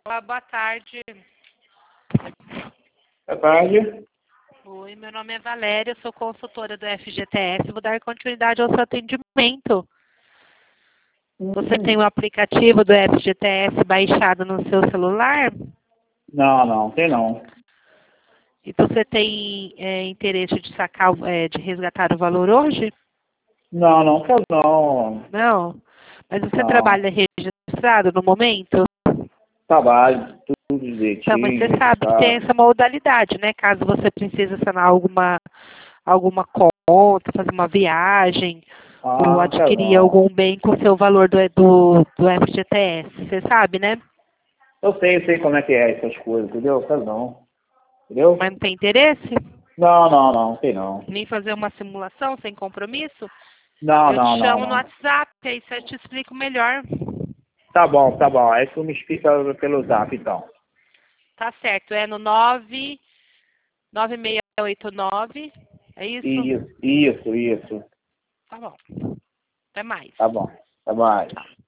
Olá, boa tarde. Boa tarde. Oi, meu nome é Valéria, eu sou consultora do FGTS. Vou dar continuidade ao seu atendimento. Você tem o aplicativo do FGTS baixado no seu celular? Não, tem não. E você tem interesse de sacar, de resgatar o valor hoje? Não quero não. Não? Mas você Não. trabalha registrado no momento? Trabalho, tudo Então, mas você direitinho, sabe que tem sabe? essa modalidade, né? Caso você precise sanar alguma conta, fazer uma viagem, ou Não quero adquirir não. algum bem com o seu valor do FGTS. Você sabe, né? Eu sei como é que é essas coisas, entendeu? Quero não. Entendeu? Mas não tem interesse? Não tem não. Nem fazer uma simulação sem compromisso? Não, Eu te não, não, chamo no não. WhatsApp, aí eu te explico melhor. Tá bom. Aí tu me explica pelo zap, então. Tá certo, é no 9689. É isso? Isso. Tá bom. Até mais. Tá bom. Tá bom. Tchau.